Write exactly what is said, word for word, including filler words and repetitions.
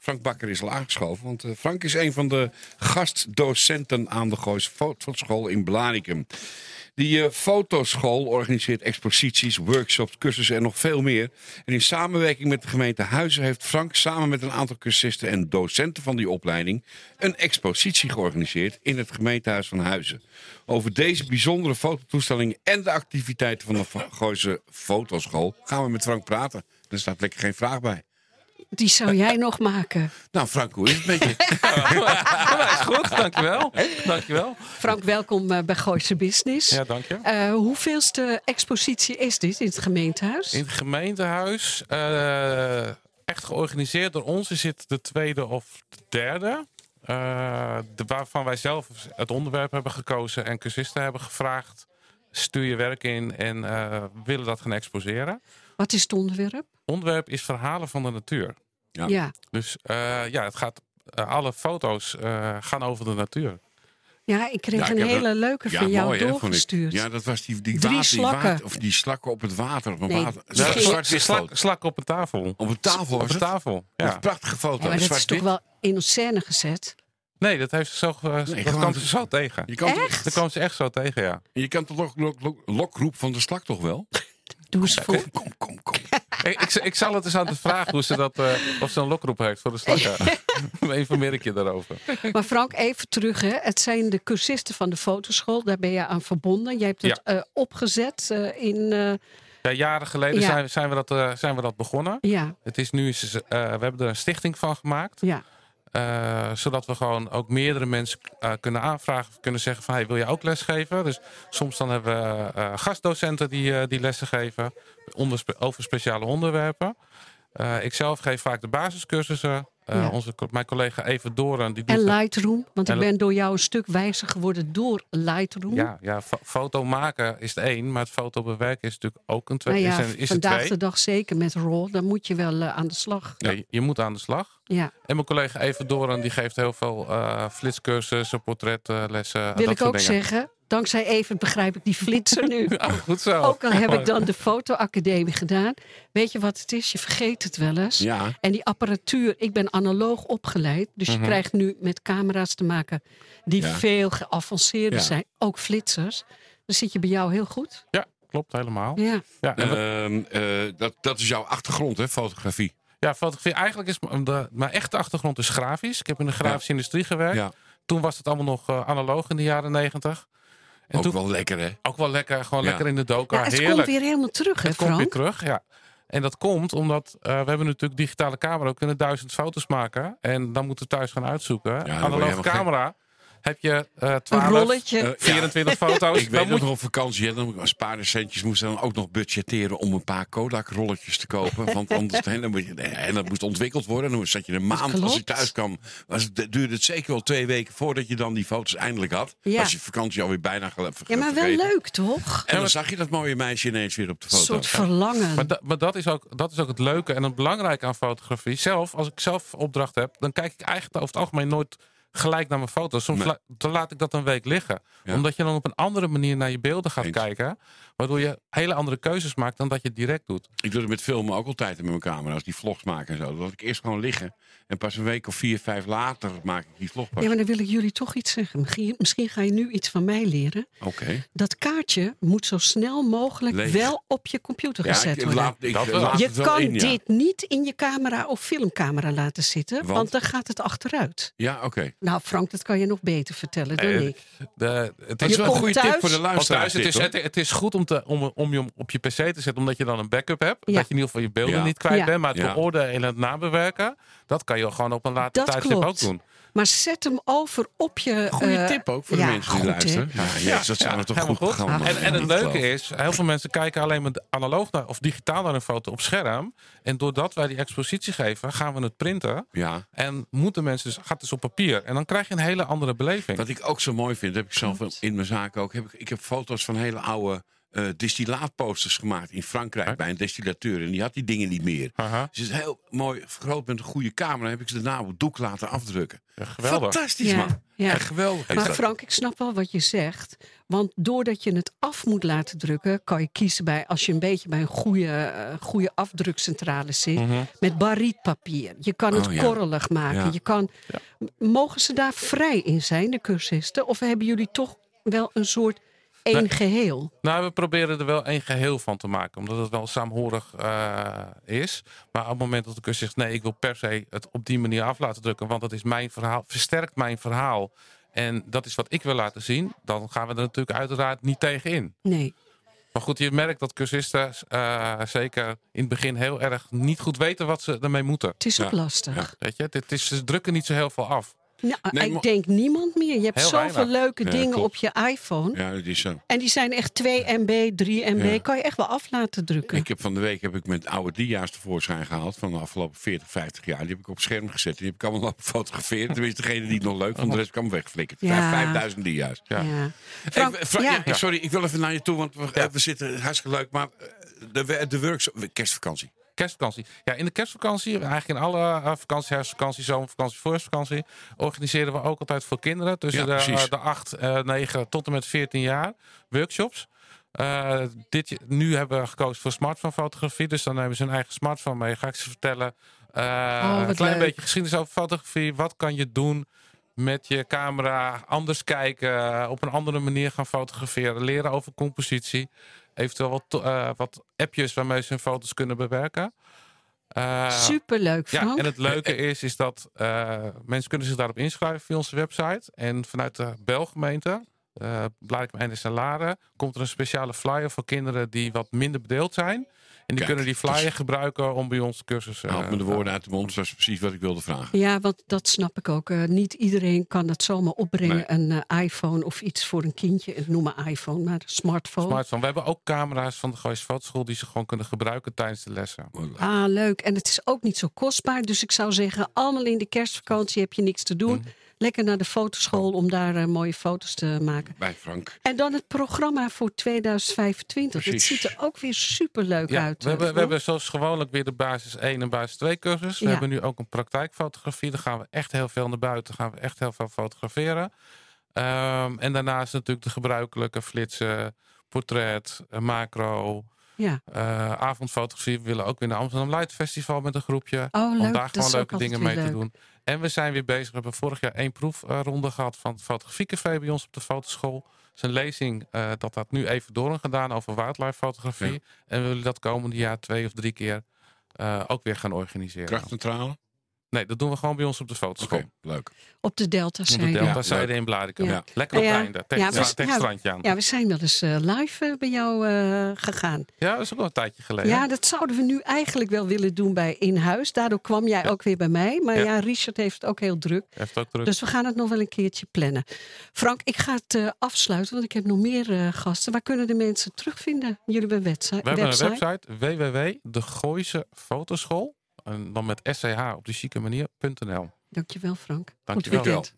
Frank Bakker is al aangeschoven. Want uh, Frank is een van de gastdocenten aan de Gooise Fotoschool in Blaricum. Die uh, fotoschool organiseert exposities, workshops, cursussen en nog veel meer. En in samenwerking met de gemeente Huizen heeft Frank samen met een aantal cursisten en docenten van die opleiding een expositie georganiseerd in het gemeentehuis van Huizen. Over deze bijzondere fototoestelling en de activiteiten van de Gooise Fotoschool gaan we met Frank praten. Er staat lekker geen vraag bij. Die zou jij nog maken. Nou Frank, hoe is het met je? Ja, is goed, dankjewel. dankjewel. Frank, welkom uh, bij Gooise Business. Ja, dank je. Uh, hoeveelste expositie is dit in het gemeentehuis? In het gemeentehuis, uh, echt georganiseerd door ons, is het de tweede of de derde. Uh, de, waarvan wij zelf het onderwerp hebben gekozen en cursisten hebben gevraagd. Stuur je werk in en uh, willen dat gaan exposeren. Wat is het onderwerp? Onderwerp is verhalen van de natuur. Ja. Ja. Dus uh, ja, het gaat, uh, alle foto's uh, gaan over de natuur. Ja, ik kreeg Ja, ik een heb hele dat- leuke Ja, van jou mooi, hè, vond ik. doorgestuurd. Ja, dat was die, die, Drie water, die, slakken. water, of die slakken op het water. Op een, Nee, water, die een ging- zwart-wit Slak, foto. slak op een tafel. Op een tafel Op was een het? tafel, Ja. ja. Een prachtige foto. Ja, maar dat is zwart-wit. toch wel in scène gezet? Nee, dat heeft ze zo, uh, dat gewoon- kwam ze zo tegen. Je kan, Echt? Dat kwam ze echt zo tegen, ja. je kan de lok, lok, lok, lokroep van de slak toch wel? Doe eens voor. Kom, kom, kom. Ik, ik, ik zal het eens aan de vraag hoe ze dat, uh, of ze een lokroep heeft voor de slakken. Dan informeer ik je daarover. Maar Frank, even terug. Hè. Het zijn de cursisten van de fotoschool. Daar ben je aan verbonden. Jij hebt het uh, opgezet uh, in... Uh, Ja, jaren geleden Ja. zijn, zijn, we dat, uh, zijn we dat begonnen. ja, Het is nu, uh, we hebben er een stichting van gemaakt. ja. Uh, zodat we gewoon ook meerdere mensen uh, kunnen aanvragen. Kunnen zeggen van, hey, wil je ook lesgeven? Dus soms dan hebben we uh, gastdocenten die, uh, die lessen geven. Onder spe- over speciale onderwerpen. Uh, ik zelf geef vaak de basiscursussen. Uh, Ja. onze, mijn collega Even Doren. Die doet En dat- Lightroom. Want ik En- ben door jou een stuk wijzer geworden door Lightroom. Ja, ja, fo- foto maken is het één. Maar het foto bewerken is natuurlijk ook een twee. Nou ja, is een, is het vandaag twee. de dag zeker met RAW. Dan moet je wel uh, aan de slag. Ja, je, je moet aan de slag. Ja, En mijn collega Even Doren die geeft heel veel uh, flitscursussen, portretlessen. wil dat ik soort ook dingen. zeggen. Dankzij even begrijp ik die flitser nu. Ja, goed zo. Ook al heb ik dan de fotoacademie gedaan. Weet je wat het is? Je vergeet het wel eens. Ja. En die apparatuur, ik ben analoog opgeleid. Dus je Mhm. krijgt nu met camera's te maken die Ja. veel geavanceerder Ja. zijn. Ook flitsers. Dan zit je bij jou heel goed. Ja, klopt helemaal. Ja. Ja, en we- Ehm, eh, dat, dat is jouw achtergrond, hè, fotografie. ja, fotografie. Eigenlijk is m- de, mijn echte achtergrond is grafisch. Ik heb in de grafische industrie gewerkt. Ja. Toen was het allemaal nog uh, analoog in de jaren negentig. En Ook toen wel lekker, hè? ook wel lekker, gewoon Ja. lekker in de doka. Ja, het Heerlijk. komt weer helemaal terug, hè Het komt weer Frank? terug, ja. En dat komt omdat uh, we hebben natuurlijk digitale camera. We kunnen duizend foto's maken. En dan moeten we thuis gaan uitzoeken. dan word je Analoge helemaal camera heb je uh, Een twaalf, rolletje. Eh, vierentwintig foto's. Ik Dan weet moet nog op vakantie, hè, dan moet ik spaardecentjes moesten dan ook nog budgetteren om een paar Kodak-rolletjes te kopen. Want anders hè, dan moet je, en dat moest ontwikkeld worden. Dan zat je een maand, als je klopt. thuis kwam, was het, duurde het zeker wel twee weken voordat je dan die foto's eindelijk had. Ja. Was je vakantie alweer bijna gele- Ja, maar wel vergeten. leuk, toch? En dan zag je dat mooie meisje ineens weer op de Een foto. soort verlangen. Maar, da- maar dat, is ook, dat is ook het leuke en het belangrijke aan fotografie. Zelf, als ik zelf opdracht heb, dan kijk ik eigenlijk over het algemeen nooit gelijk naar mijn foto's. Soms Nee. la- dan laat ik dat een week liggen. Ja. Omdat je dan op een andere manier naar je beelden gaat Eens. kijken. Waardoor je hele andere keuzes maakt dan dat je het direct doet. Ik doe het met filmen ook altijd met mijn camera's, die vlogs maken en zo. Dat laat ik eerst gewoon liggen. En pas een week of vier, vijf later maak ik die vlog pas. Ja, maar dan wil ik jullie toch iets zeggen. Misschien, misschien ga je nu iets van mij leren. Oké. Dat kaartje moet zo snel mogelijk Leeg. wel op je computer Ja, gezet ik worden. laat, ik, Dat wel. laat Je het wel kan in, ja. dit niet in je camera of filmcamera laten zitten, want, Want? dan gaat het achteruit. Ja, oké. Nou, Frank, dat kan je nog beter vertellen dan Eh, ik. De, het Dat is is wel een komt goede thuis- tip voor de Want luisteraars. thuis, het, is, dit, hoor. het, het is goed om, te, om, om je op je pc te zetten, omdat je dan een backup hebt. Ja. Dat je in ieder geval je beelden Ja. niet kwijt Ja. bent. Maar het Ja. beoordelen en het nabewerken, dat kan je gewoon op een later Dat tijdstip klopt. ook doen. Maar zet hem over op je... Goede eh, tip ook voor de ja, mensen die goed, luisteren. hè? Ja, jezus, dat zijn we toch helemaal goed Ah, programma. En, en het leuke is, heel veel mensen kijken alleen maar analoog naar, of digitaal naar een foto op scherm. En doordat wij die expositie geven, gaan we het printen. Ja. En moeten mensen dus, gaat dus op papier. En dan krijg je een hele andere beleving. Wat ik ook zo mooi vind, heb ik zelf in mijn zaak ook. Heb ik, ik heb foto's van hele oude uh, distillaatposters gemaakt in Frankrijk Huh? bij een distillateur. En die had die dingen niet meer. Aha. Dus het is heel mooi vergroot met een goede camera. Dan heb ik ze daarna op het doek laten afdrukken. Ja, geweldig. Fantastisch, Ja, man. ja. Echt geweldig. Maar Frank, ik snap wel wat je zegt. Want doordat je het af moet laten drukken, kan je kiezen bij, als je een beetje bij een goede, uh, goede afdrukcentrale zit, Mm-hmm. met barietpapier. Je kan het Oh, ja. korrelig maken. Ja. Je kan, Ja. Mogen ze daar vrij in zijn, de cursisten? Of hebben jullie toch wel een soort één Nee. geheel? Nou, we proberen er wel één geheel van te maken. Omdat het wel saamhorig uh, is. Maar op het moment dat de cursist zegt, nee, ik wil per se het op die manier af laten drukken. Want dat is mijn verhaal, versterkt mijn verhaal. En dat is wat ik wil laten zien. Dan gaan we er natuurlijk uiteraard niet tegen in. Nee. Maar goed, je merkt dat cursisten uh, zeker in het begin heel erg niet goed weten wat ze ermee moeten. Het is ook Ja. lastig. Ja. Weet je, het is, ze drukken niet zo heel veel af. Nou, Nee, ik maar- denk niemand meer. Je hebt Heel zoveel weinig. leuke Ja, dingen klopt. op je iPhone. Ja, dat is zo. En die zijn echt twee megabyte, drie megabyte. Ja. Kan je echt wel af laten drukken. Ik heb van de week heb ik mijn oude dia's tevoorschijn gehaald van de afgelopen veertig, vijftig jaar. Die heb ik op scherm gezet. Die heb ik allemaal op gefotografeerd. Tenminste, degene die ik nog leuk vond, de rest heb ik allemaal weggeflikkerd. Ja. vijfduizend dia's. Ja. Ja. Frank, Hey, Fra- ja. ja, sorry, ik wil even naar je toe, want we, Ja. we zitten hartstikke leuk. Maar eh, de, de workshop, kerstvakantie. Kerstvakantie. Ja, in de kerstvakantie, eigenlijk in alle uh, vakanties, herfstvakantie, zomervakantie, voorjaarsvakantie, organiseren we ook altijd voor kinderen tussen Ja, de, precies. uh, de acht, uh, negen tot en met veertien jaar workshops. Uh, dit, je- nu hebben we gekozen voor smartphone-fotografie, dus dan hebben ze hun eigen smartphone mee. Ga ik ze vertellen uh, Oh, wat een klein leuk. beetje geschiedenis over fotografie. Wat kan je doen met je camera, anders kijken, op een andere manier gaan fotograferen, leren over compositie. Eventueel wat, to- uh, wat appjes waarmee ze hun foto's kunnen bewerken. Uh, Superleuk, Frank. ja, en het leuke is, is dat uh, mensen kunnen zich daarop inschrijven via onze website. En vanuit de Belgemeente, uh, Blarikum Einde en Laren, komt er een speciale flyer voor kinderen die wat minder bedeeld zijn. En die Kijk, kunnen die dat flyer is- gebruiken om bij ons cursussen. Haalt me de woorden uit de mond. Dat is precies wat ik wilde vragen. Ja, want dat snap ik ook. Uh, niet iedereen kan dat zomaar opbrengen. Nee. Een uh, iPhone of iets voor een kindje. Ik noem maar iPhone, maar een smartphone. Smartphone. We hebben ook camera's van de Gooise Fotoschool die ze gewoon kunnen gebruiken tijdens de lessen. Ah, leuk. En het is ook niet zo kostbaar. Dus ik zou zeggen, allemaal in de kerstvakantie heb je niks te doen. Mhm. Lekker naar de fotoschool om daar uh, mooie foto's te maken. Bij Frank. En dan het programma voor tweeduizend vijfentwintig. Precies. Het ziet er ook weer superleuk Ja, uit. we, hebben, we Frank. hebben zoals gewoonlijk weer de basis één en basis twee cursus. We Ja. hebben nu ook een praktijkfotografie. Daar gaan we echt heel veel naar buiten. Gaan we echt heel veel fotograferen. Um, en daarnaast natuurlijk de gebruikelijke flitsen, portret, uh, macro, Ja. uh, avondfotografie. We willen ook weer naar Amsterdam Light Festival met een groepje. Oh, Om leuk. daar Dat gewoon is leuke ook dingen altijd mee weer te leuk. doen. En we zijn weer bezig. We hebben vorig jaar één proefronde gehad van het fotografiecafé bij ons op de fotoschool. Het is een lezing uh, dat dat nu even door gedaan over wildlife fotografie. Ja. En we willen dat komende jaar twee of drie keer uh, ook weer gaan organiseren. Krachtcentrale? Nee, dat doen we gewoon bij ons op de Oké, fotoschool. leuk. Op de Op de Delta-zijde. Delta Ja, zijde leuk. in Blarikum. Ja. Lekker op Ja, het ja. einde. Tegen, Ja, ja, we- tegen ja, het strandje aan. Ja. Ja, we zijn wel eens uh, live uh, bij jou uh, gegaan. dat is ook wel een tijdje geleden. Ja, dat zouden we nu eigenlijk wel willen doen bij In Huis. Daardoor kwam jij Ja. ook weer bij mij. Maar Ja. ja, Richard heeft het ook heel druk. Heeft ook druk. Dus we gaan het nog wel een keertje plannen. Frank, ik ga het uh, afsluiten, want ik heb nog meer uh, gasten. Waar kunnen de mensen terugvinden? Jullie hebben een website. We hebben website. een website w w w punt de Gooise Fotoschool. En dan met S C H op de chique manier punt n l. Dankjewel, Frank. Dankjewel. Goed weekend.